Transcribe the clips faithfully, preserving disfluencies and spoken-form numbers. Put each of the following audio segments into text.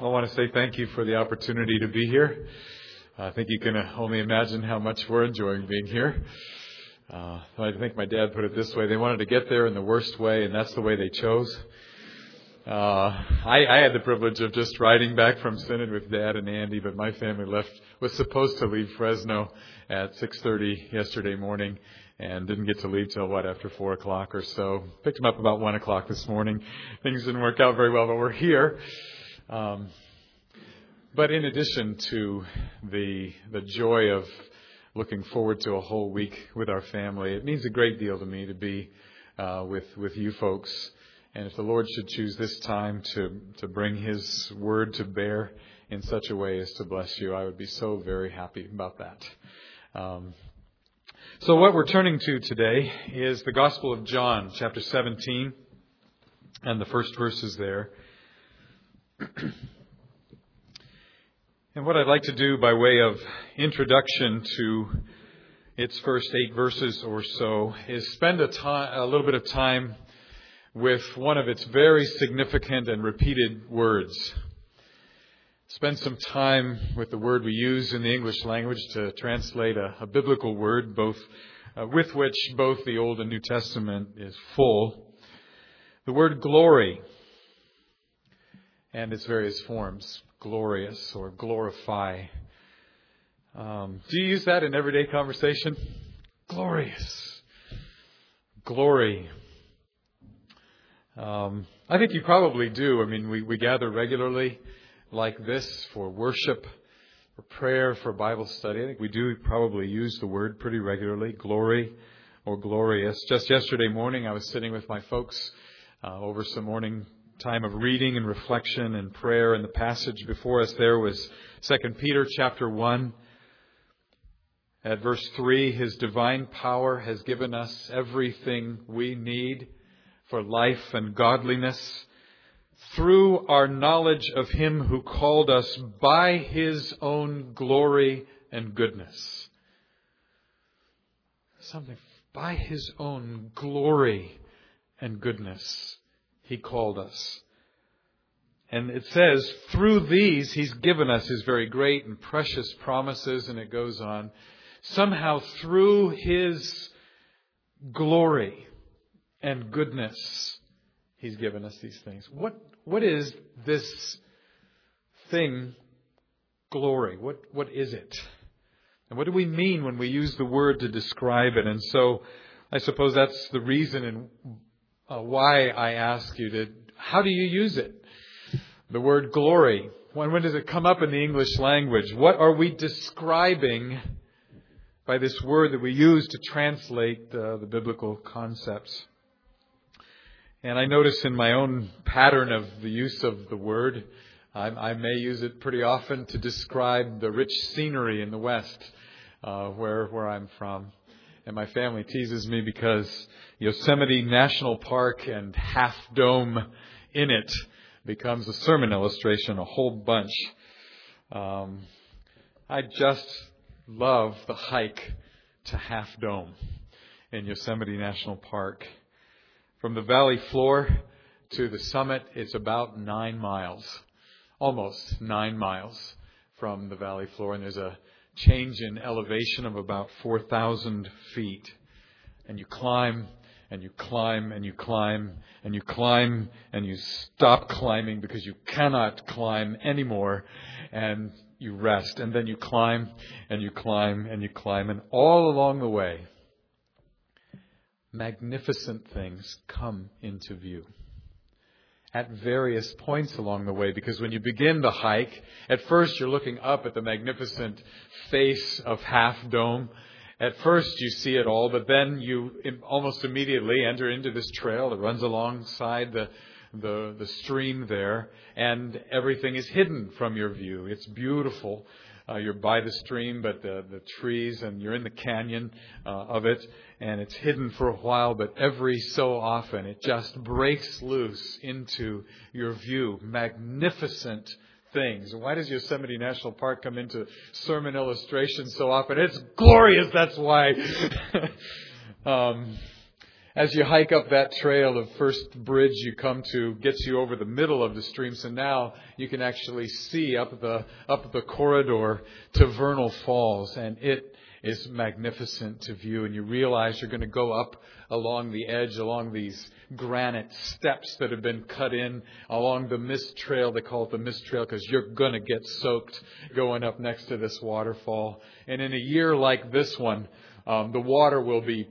I want to say thank you for the opportunity to be here. I think you can only imagine how much we're enjoying being here. Uh, I think my dad put it this way: they wanted to get there in the worst way, and that's the way they chose. Uh, I, I had the privilege of just riding back from Synod with Dad and Andy, but my family left was supposed to leave Fresno at six thirty yesterday morning, and didn't get to leave till what after four o'clock or so. Picked them up about one o'clock this morning. Things didn't work out very well, but we're here. Um, but in addition to the the joy of looking forward to a whole week with our family, it means a great deal to me to be uh, with with you folks. And if the Lord should choose this time to, to bring His word to bear in such a way as to bless you, I would be so very happy about that. Um, so what we're turning to today is the Gospel of John, chapter seventeen, and the first verses there. And what I'd like to do by way of introduction to its first eight verses or so is spend a, time, a little bit of time with one of its very significant and repeated words. Spend some time with the word we use in the English language to translate a, a biblical word, both uh, with which both the Old and New Testament is full. The word glory and its various forms, glorious or glorify. Um, do you use that in everyday conversation? Glorious. Glory. Um, I think you probably do. I mean, we, we gather regularly like this for worship, for prayer, for Bible study. I think we do probably use the word pretty regularly, glory or glorious. Just yesterday morning, I was sitting with my folks uh, over some morning time of reading and reflection and prayer, and the passage before us there was Second Peter chapter one. At verse three, His divine power has given us everything we need for life and godliness through our knowledge of Him who called us by His own glory and goodness. Something by His own glory and goodness He called us. And it says, through these He's given us His very great and precious promises, and it goes on. Somehow through His glory and goodness, He's given us these things. What what is this thing, glory? What what is it? And what do we mean when we use the word to describe it? And so I suppose that's the reason and uh, why I ask you to, how do you use it? The word glory. When, when does it come up in the English language? What are we describing by this word that we use to translate uh, the biblical concepts? And I notice in my own pattern of the use of the word, I, I may use it pretty often to describe the rich scenery in the West, uh, where where I'm from. And my family teases me because Yosemite National Park and Half Dome in it becomes a sermon illustration, a whole bunch. Um, I just love the hike to Half Dome in Yosemite National Park. From the valley floor to the summit, it's about nine miles, almost nine miles from the valley floor. And there's a change in elevation of about four thousand feet. And you climb and you climb and you climb and you climb and you stop climbing because you cannot climb anymore. And you rest. And then you climb and you climb and you climb. And all along the way, magnificent things come into view at various points along the way, because when you begin the hike, at first you're looking up at the magnificent face of Half Dome. At first you see it all, but then you almost immediately enter into this trail that runs alongside the the, the stream there, and everything is hidden from your view. It's beautiful. Uh, you're by the stream, but the, the trees, and you're in the canyon uh, of it, and it's hidden for a while, but every so often it just breaks loose into your view. Magnificent things. Why does Yosemite National Park come into sermon illustrations so often? It's glorious, that's why. um, As you hike up that trail, the first bridge you come to gets you over the middle of the stream. So now you can actually see up the up the corridor to Vernal Falls, and it is magnificent to view. And you realize you're going to go up along the edge, along these granite steps that have been cut in along the mist trail. They call it the mist trail because you're going to get soaked going up next to this waterfall. And in a year like this one, um, the water will be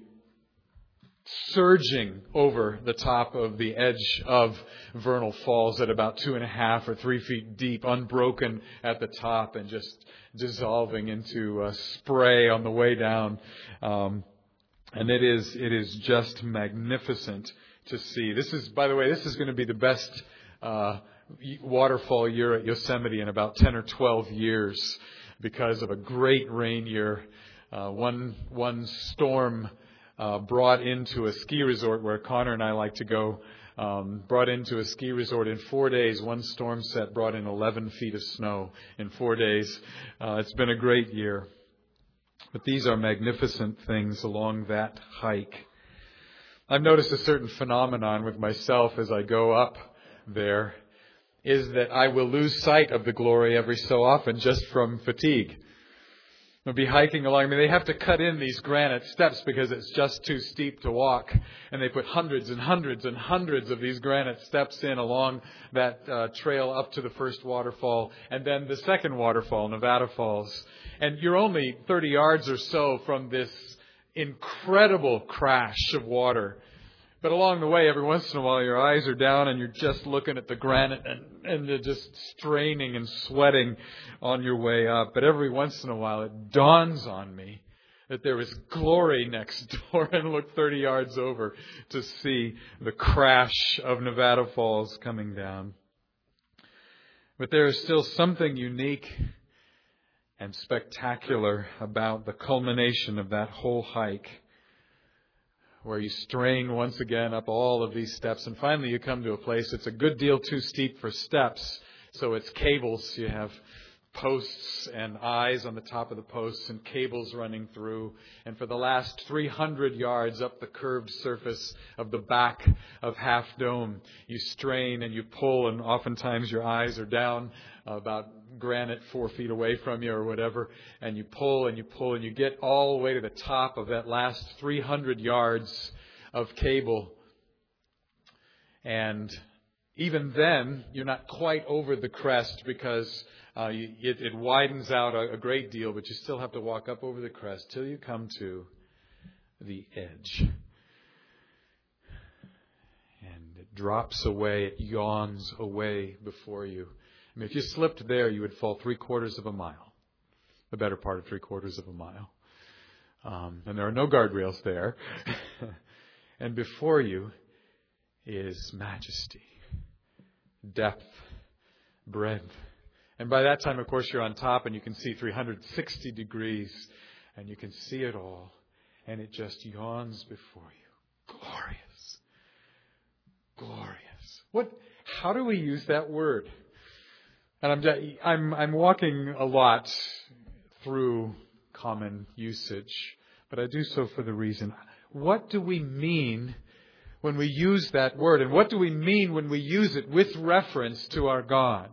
surging over the top of the edge of Vernal Falls at about two and a half or three feet deep, unbroken at the top, and just dissolving into uh, spray on the way down. Um, and it is it is just magnificent to see. This is, by the way, this is going to be the best uh, waterfall year at Yosemite in about ten or twelve years because of a great rain year. Uh, one one storm Uh, brought into a ski resort where Connor and I like to go, um, brought into a ski resort in four days. One storm set brought in eleven feet of snow in four days. Uh, it's been a great year. But these are magnificent things along that hike. I've noticed a certain phenomenon with myself as I go up there, is that I will lose sight of the glory every so often just from fatigue. They'll be hiking along. I mean, they have to cut in these granite steps because it's just too steep to walk. And they put hundreds and hundreds and hundreds of these granite steps in along that uh, trail up to the first waterfall. And then the second waterfall, Nevada Falls. And you're only thirty yards or so from this incredible crash of water. But along the way, every once in a while, your eyes are down and you're just looking at the granite and, and you're just straining and sweating on your way up. But every once in a while, it dawns on me that there is glory next door, and look thirty yards over to see the crash of Nevada Falls coming down. But there is still something unique and spectacular about the culmination of that whole hike, where you strain once again up all of these steps. And finally you come to a place that's a good deal too steep for steps. So it's cables. You have posts and eyes on the top of the posts and cables running through. And for the last three hundred yards up the curved surface of the back of Half Dome, you strain and you pull, and oftentimes your eyes are down about granite four feet away from you or whatever, and you pull and you pull and you get all the way to the top of that last three hundred yards of cable. And even then, you're not quite over the crest because uh, you, it, it widens out a, a great deal, but you still have to walk up over the crest till you come to the edge. And it drops away, it yawns away before you. I mean, if you slipped there, you would fall three quarters of a mile, the better part of three quarters of a mile. Um, and there are no guardrails there. And before you is majesty, depth, breadth. And by that time, of course, you're on top and you can see three hundred sixty degrees and you can see it all. And it just yawns before you. Glorious. Glorious. What? How do we use that word? And I'm, I'm, I'm walking a lot through common usage, but I do so for the reason, what do we mean when we use that word? And what do we mean when we use it with reference to our God?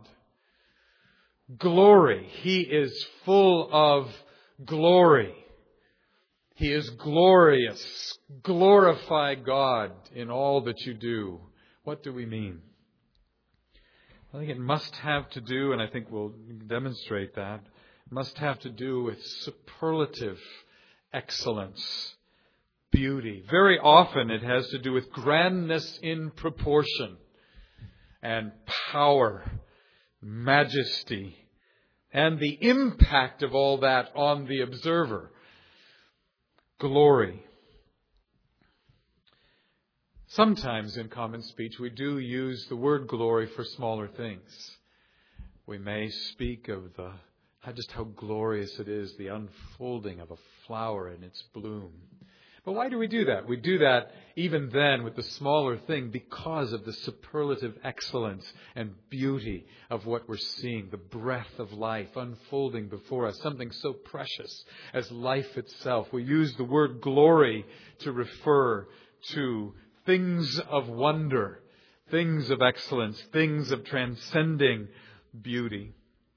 Glory. He is full of glory. He is glorious. Glorify God in all that you do. What do we mean? I think it must have to do, and I think we'll demonstrate that, must have to do with superlative excellence, beauty. Very often it has to do with grandness in proportion and power, majesty, and the impact of all that on the observer. Glory. Sometimes in common speech we do use the word glory for smaller things. We may speak of the just how glorious it is, the unfolding of a flower in its bloom. But why do we do that? We do that even then with the smaller thing because of the superlative excellence and beauty of what we're seeing, the breath of life unfolding before us, something so precious as life itself. We use the word glory to refer to things of wonder, things of excellence, things of transcending beauty.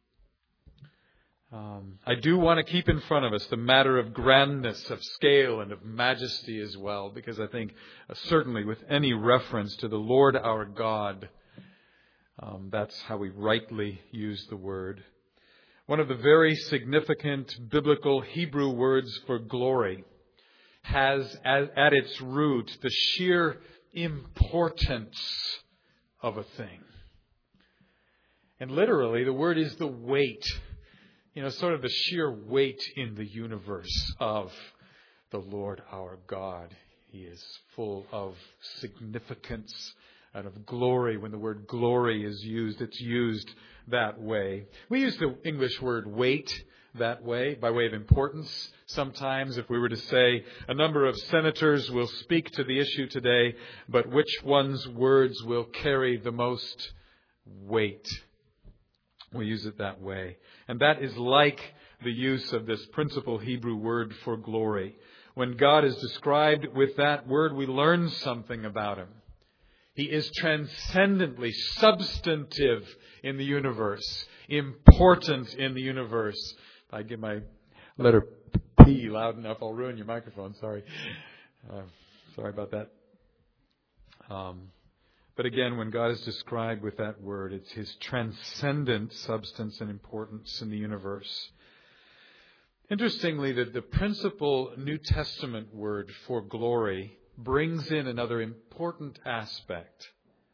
Um, I do want to keep in front of us the matter of grandness, of scale, and of majesty as well, because I think uh, certainly with any reference to the Lord our God, um, that's how we rightly use the word. One of the very significant biblical Hebrew words for glory has at, at its root the sheer importance of a thing. And literally, the word is the weight. You know, sort of the sheer weight in the universe of the Lord our God. He is full of significance and of glory. When the word glory is used, it's used that way. We use the English word weight that way, by way of importance. Sometimes, if we were to say, a number of senators will speak to the issue today, but which one's words will carry the most weight? We use it that way. And that is like the use of this principal Hebrew word for glory. When God is described with that word, we learn something about Him. He is transcendently substantive in the universe, important in the universe. If I get my letter P loud enough, I'll ruin your microphone. Sorry. Uh, sorry about that. Um, But again, when God is described with that word, it's His transcendent substance and importance in the universe. Interestingly, the, the principal New Testament word for glory brings in another important aspect.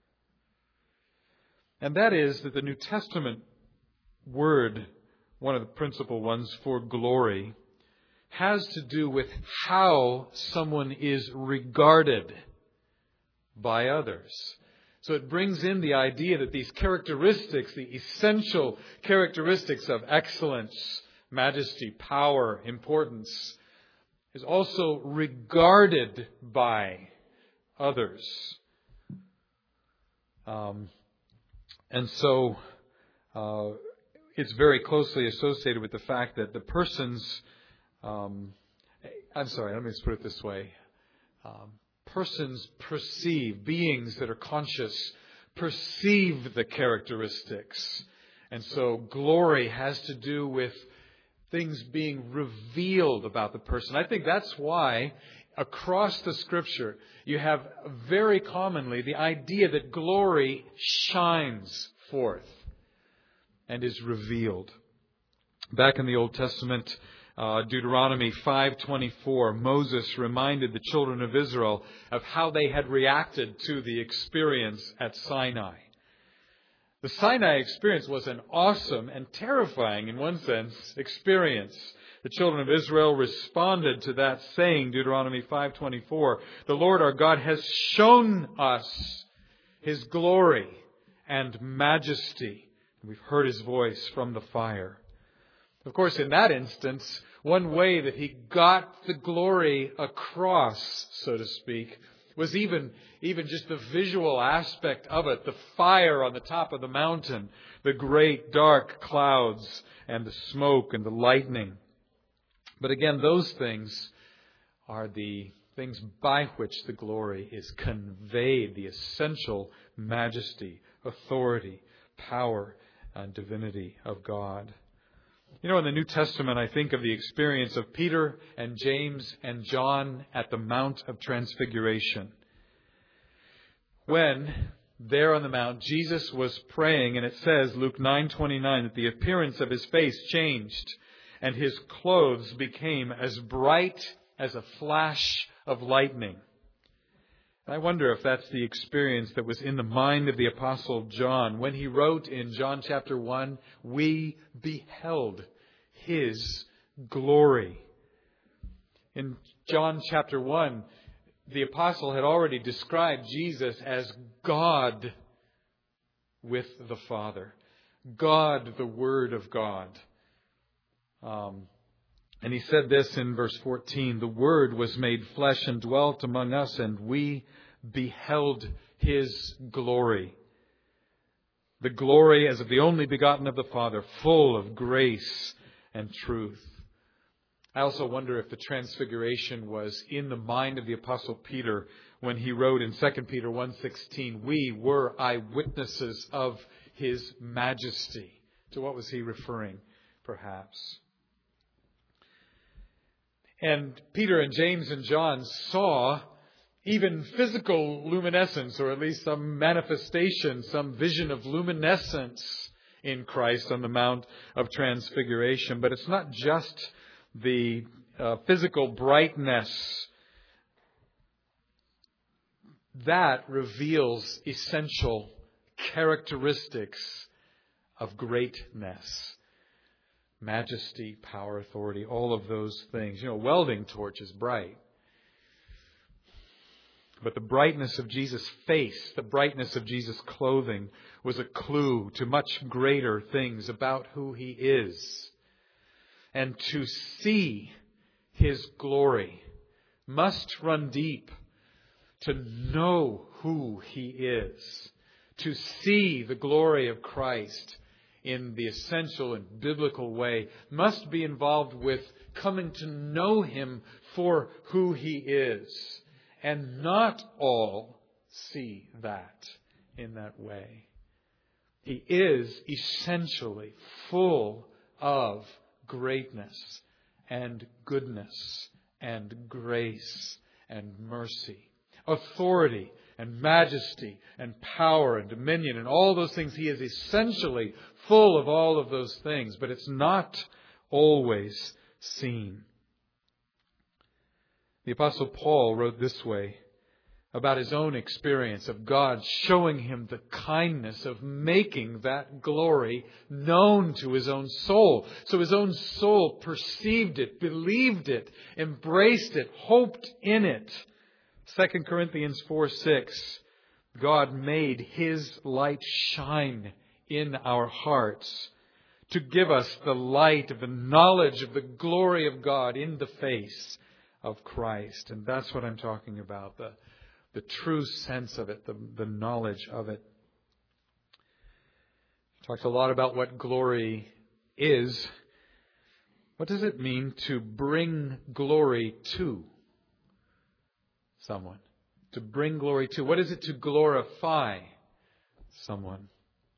And that is that the New Testament word, one of the principal ones for glory, has to do with how someone is regarded by others. So it brings in the idea that these characteristics, the essential characteristics of excellence, majesty, power, importance, is also regarded by others. Um, and so uh, it's very closely associated with the fact that the person's, um, I'm sorry, let me just put it this way. Um, Persons perceive, beings that are conscious, perceive the characteristics. And so glory has to do with things being revealed about the person. I think that's why across the Scripture you have very commonly the idea that glory shines forth and is revealed. Back in the Old Testament, Uh, Deuteronomy five twenty-four, Moses reminded the children of Israel of how they had reacted to the experience at Sinai. The Sinai experience was an awesome and terrifying, in one sense, experience. The children of Israel responded to that saying, Deuteronomy five twenty-four, the Lord our God has shown us His glory and majesty. We've heard His voice from the fire. Of course, in that instance, one way that He got the glory across, so to speak, was even, even just the visual aspect of it. The fire on the top of the mountain, the great dark clouds and the smoke and the lightning. But again, those things are the things by which the glory is conveyed, the essential majesty, authority, power, and divinity of God. You know, in the New Testament, I think of the experience of Peter and James and John at the Mount of Transfiguration. When, there on the Mount, Jesus was praying, and it says, Luke nine twenty-nine, that the appearance of His face changed, and His clothes became as bright as a flash of lightning. I wonder if that's the experience that was in the mind of the Apostle John when he wrote in John chapter one, we beheld His glory. In John chapter one, the Apostle had already described Jesus as God with the Father. God, the Word of God. Um, and he said this in verse fourteen, the Word was made flesh and dwelt among us, and we beheld His glory. The glory as of the only begotten of the Father, full of grace and truth. I also wonder if the transfiguration was in the mind of the Apostle Peter when he wrote in Second Peter one sixteen, we were eyewitnesses of His majesty. To what was he referring, perhaps? And Peter and James and John saw even physical luminescence, or at least some manifestation, some vision of luminescence in Christ on the Mount of Transfiguration. But it's not just the uh, physical brightness. That reveals essential characteristics of greatness. Majesty, power, authority, all of those things. You know, a welding torch is bright. But the brightness of Jesus' face, the brightness of Jesus' clothing was a clue to much greater things about who He is. And to see His glory must run deep. To know who He is. To see the glory of Christ in the essential and biblical way must be involved with coming to know Him for who He is. And not all see that in that way. He is essentially full of greatness and goodness and grace and mercy, authority and majesty and power and dominion and all those things. He is essentially full of all of those things, but it's not always seen. The Apostle Paul wrote this way about his own experience of God showing him the kindness of making that glory known to his own soul. So his own soul perceived it, believed it, embraced it, hoped in it. Second Corinthians four six, God made His light shine in our hearts to give us the light of the knowledge of the glory of God in the face of Christ. And that's what I'm talking about, the, the true sense of it, the, the knowledge of it. Talked a lot about what glory is. What does it mean to bring glory to someone? To bring glory to. What is it to glorify someone?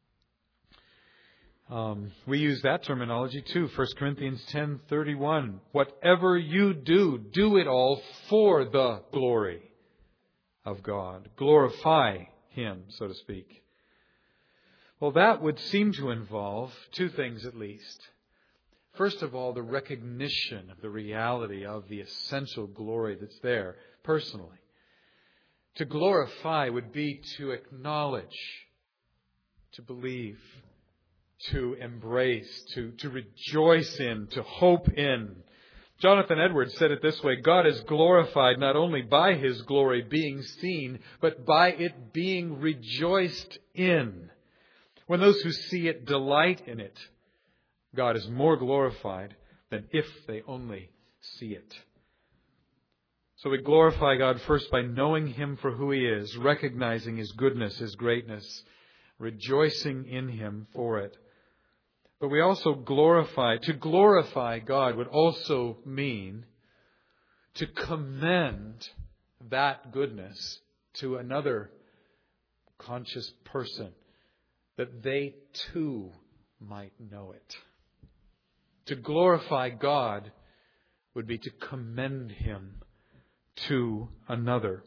Um, we use that terminology too. First Corinthians ten thirty-one. Whatever you do, do it all for the glory of God. Glorify Him, so to speak. Well, that would seem to involve two things at least. First of all, the recognition of the reality of the essential glory that's there personally. To glorify would be to acknowledge, to believe, to embrace, to, to rejoice in, to hope in. Jonathan Edwards said it this way: God is glorified not only by His glory being seen, but by it being rejoiced in. When those who see it delight in it, God is more glorified than if they only see it. So we glorify God first by knowing Him for who He is, recognizing His goodness, His greatness, rejoicing in Him for it. But we also glorify. To glorify God would also mean to commend that goodness to another conscious person, that they too might know it. To glorify God would be to commend Him to another.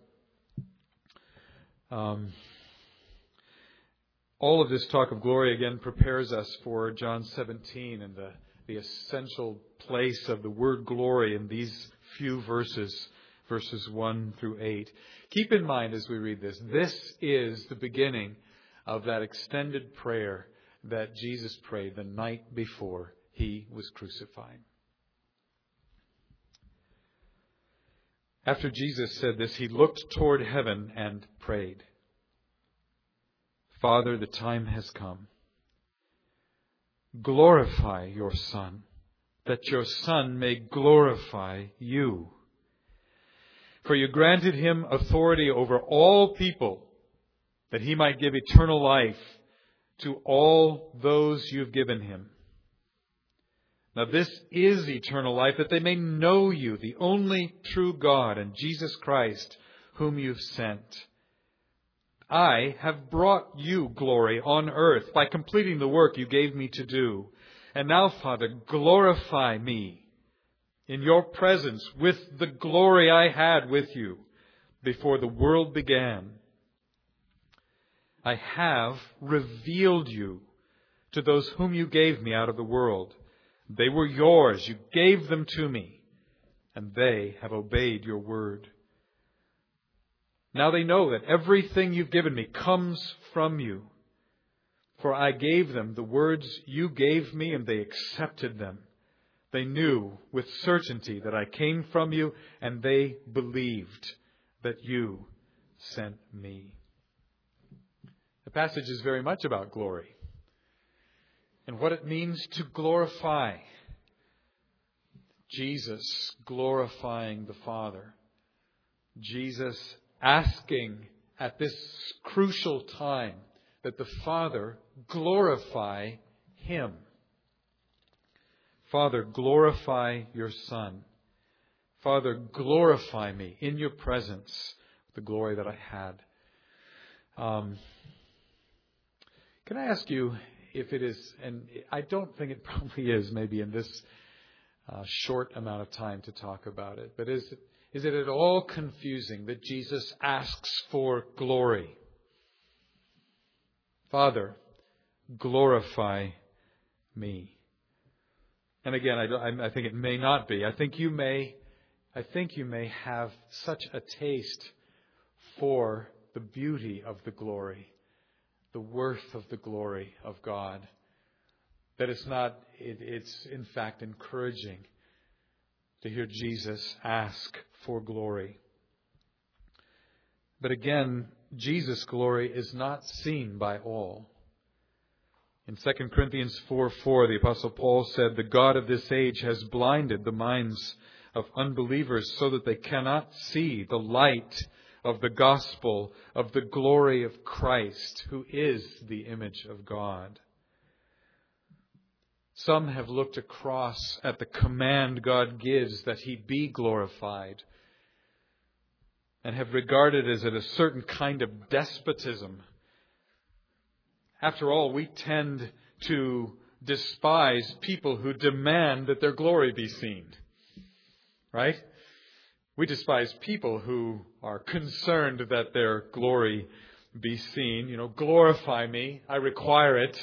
Um, all of this talk of glory again prepares us for John seventeen and the, the essential place of the word glory in these few verses, verses one through eight. Keep in mind as we read this, this is the beginning of that extended prayer that Jesus prayed the night before He was crucified. After Jesus said this, He looked toward heaven and prayed, Father, the time has come. Glorify your Son, that your Son may glorify you. For you granted Him authority over all people, that He might give eternal life to all those you've given Him. Now this is eternal life, that they may know you, the only true God, and Jesus Christ, whom you've sent. I have brought you glory on earth by completing the work you gave me to do. And now, Father, glorify me in your presence with the glory I had with you before the world began. I have revealed you to those whom you gave me out of the world. They were yours. You gave them to me, and they have obeyed your word. Now they know that everything you've given me comes from you. For I gave them the words you gave me, and they accepted them. They knew with certainty that I came from you, and they believed that you sent me. The passage is very much about glory and what it means to glorify. Jesus glorifying the Father. Jesus asking at this crucial time that the Father glorify Him. Father, glorify your Son. Father, glorify me in your presence, the glory that I had. Um, can I ask you if it is, and I don't think it probably is, maybe in this uh, short amount of time to talk about it, but is it, is it at all confusing that Jesus asks for glory? Father, glorify me. And again, I, I think it may not be. I think you may, I think you may have such a taste for the beauty of the glory, the worth of the glory of God, that it's not, it, it's in fact encouraging to hear Jesus ask for glory. But again, Jesus' glory is not seen by all. In Second Corinthians four four, the Apostle Paul said, "The God of this age has blinded the minds of unbelievers so that they cannot see the light of the gospel of the glory of Christ, who is the image of God." Some have looked across at the command God gives that He be glorified and have regarded it as a certain kind of despotism. After all, we tend to despise people who demand that their glory be seen. Right? We despise people who are concerned that their glory be seen. You know, glorify me. I require it.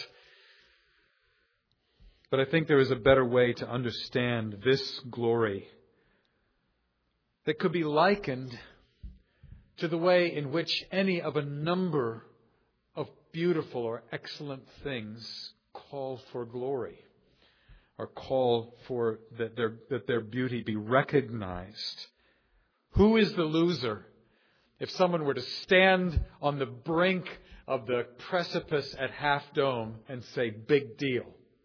But I think there is a better way to understand this glory that could be likened to the way in which any of a number of beautiful or excellent things call for glory, or call for that their, that their beauty be recognized. Who is the loser if someone were to stand on the brink of the precipice at Half Dome and say, "Big deal"?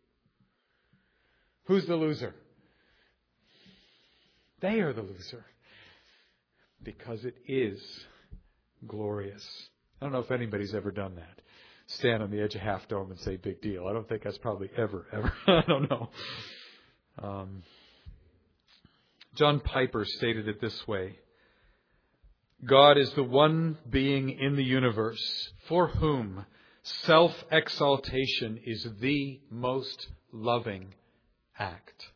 Who's the loser? They are the loser. Because it is glorious. I don't know if anybody's ever done that. Stand on the edge of Half Dome and say, "Big deal." I don't think that's probably ever, ever. I don't know. Um, John Piper stated it this way: God is the one being in the universe for whom self-exaltation is the most loving act.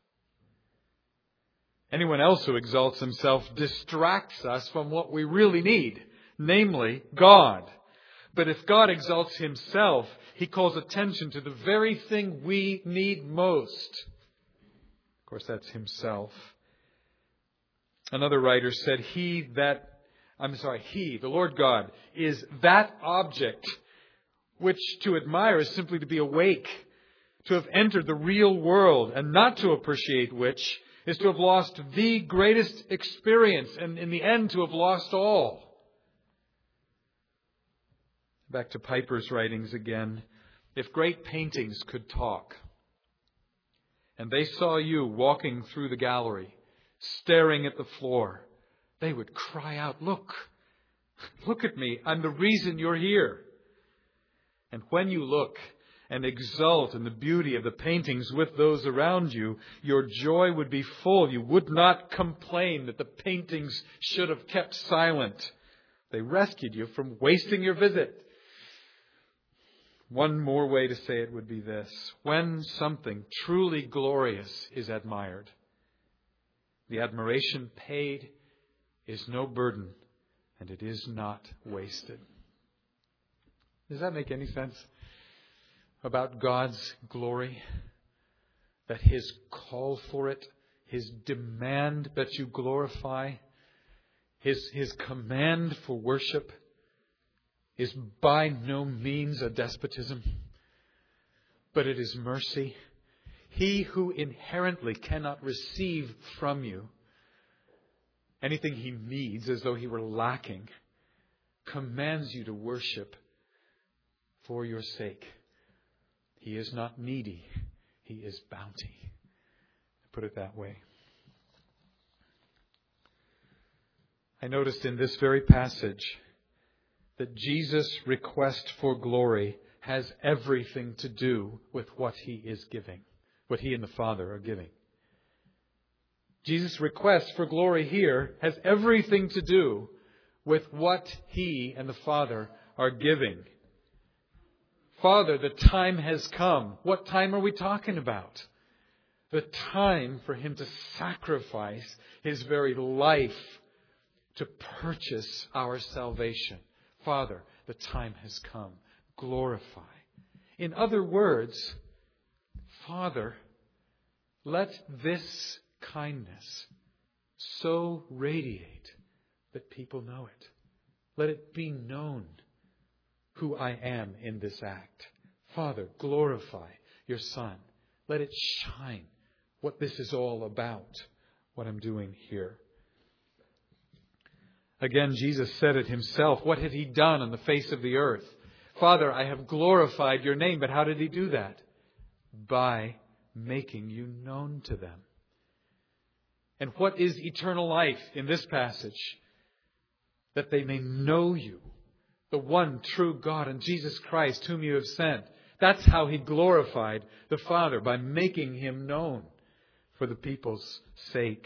Anyone else who exalts himself distracts us from what we really need, namely God. But if God exalts Himself, He calls attention to the very thing we need most. Of course, that's Himself. Another writer said, He that, I'm sorry, He, the Lord God, is that object which to admire is simply to be awake, to have entered the real world, and not to appreciate which is to have lost the greatest experience, and in the end to have lost all. Back to Piper's writings again. If great paintings could talk, and they saw you walking through the gallery, staring at the floor, they would cry out, "Look, look at me. I'm the reason you're here." And when you look and exult in the beauty of the paintings with those around you, your joy would be full. You would not complain that the paintings should have kept silent. They rescued you from wasting your visit. One more way to say it would be this. When something truly glorious is admired, the admiration paid is no burden, and it is not wasted. Does that make any sense about God's glory? That His call for it, His demand that you glorify, His, His command for worship is by no means a despotism, but it is mercy. He who inherently cannot receive from you anything He needs as though He were lacking, commands you to worship for your sake. He is not needy. He is bounty. Put it that way. I noticed in this very passage that Jesus' request for glory has everything to do with what He is giving, what He and the Father are giving. Jesus' request for glory here has everything to do with what He and the Father are giving. Father, the time has come. What time are we talking about? The time for Him to sacrifice His very life to purchase our salvation. Father, the time has come. Glorify. In other words, Father, let this kindness so radiate that people know it. Let it be known who I am in this act. Father, glorify your Son. Let it shine what this is all about, what I'm doing here. Again, Jesus said it Himself. What had He done on the face of the earth? Father, I have glorified your name. But how did He do that? By making you known to them. And what is eternal life in this passage? That they may know you, the one true God, and Jesus Christ, whom you have sent. That's how He glorified the Father, by making Him known for the people's sake.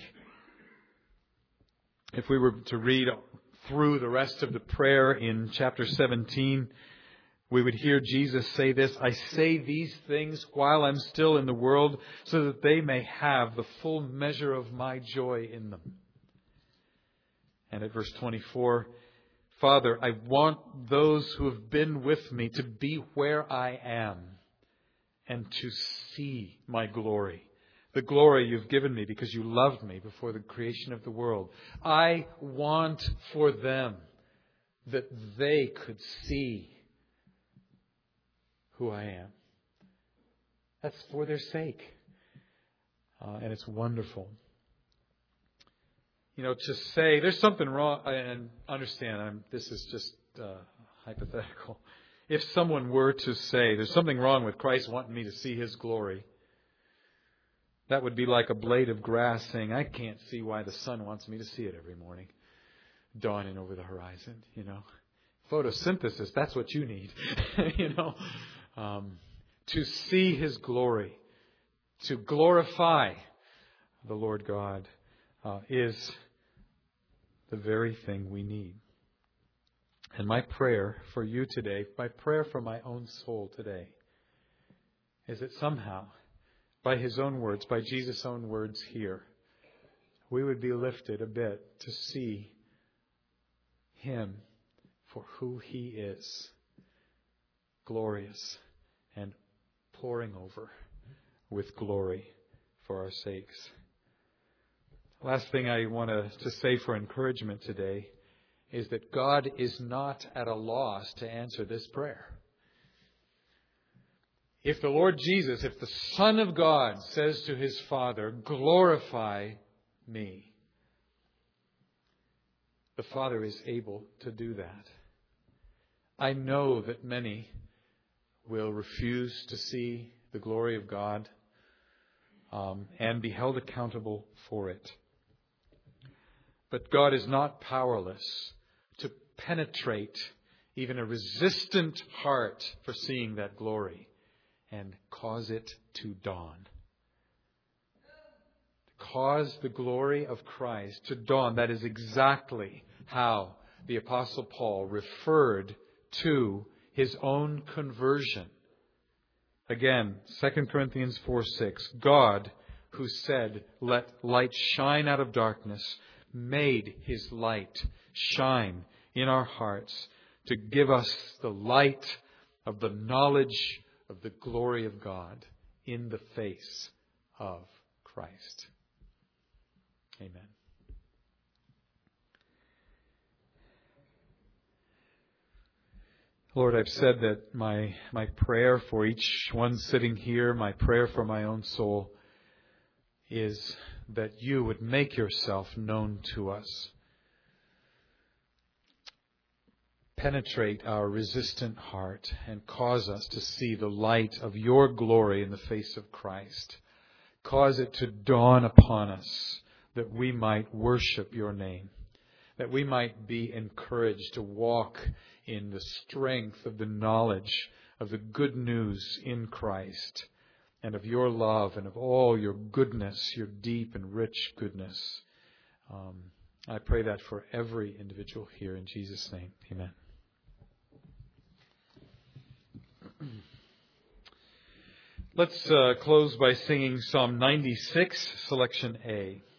If we were to read through the rest of the prayer in chapter seventeen, we would hear Jesus say this, I say these things while I'm still in the world, so that they may have the full measure of my joy in them. And at verse twenty-four, Father, I want those who have been with me to be where I am and to see my glory. The glory you've given me because you loved me before the creation of the world. I want for them that they could see who I am. That's for their sake. Uh, and it's wonderful. You know, to say, there's something wrong, and understand, I'm, this is just uh, hypothetical. If someone were to say, there's something wrong with Christ wanting me to see His glory, that would be like a blade of grass saying, I can't see why the sun wants me to see it every morning, dawning over the horizon, you know. Photosynthesis, that's what you need, you know. Um, to see His glory, to glorify the Lord God uh, is the very thing we need. And my prayer for you today, my prayer for my own soul today, is that somehow, by His own words, by Jesus' own words here, we would be lifted a bit to see Him for who He is, glorious and pouring over with glory for our sakes. Last thing I want to, to say for encouragement today is that God is not at a loss to answer this prayer. If the Lord Jesus, if the Son of God says to His Father, glorify me, the Father is able to do that. I know that many will refuse to see the glory of God um, and be held accountable for it. But God is not powerless to penetrate even a resistant heart for seeing that glory and cause it to dawn. Cause the glory of Christ to dawn. That is exactly how the Apostle Paul referred to his own conversion. Again, Second Corinthians four six, God, who said, "Let light shine out of darkness," made his light shine in our hearts to give us the light of the knowledge of the glory of God in the face of Christ. Amen. Lord, I've said that my my prayer for each one sitting here, my prayer for my own soul, is that you would make yourself known to us. Penetrate our resistant heart and cause us to see the light of your glory in the face of Christ. Cause it to dawn upon us that we might worship your name, that we might be encouraged to walk in the strength of the knowledge of the good news in Christ and of your love and of all your goodness, your deep and rich goodness. Um, I pray that for every individual here in Jesus' name. Amen. Let's uh, close by singing Psalm ninety-six, selection A.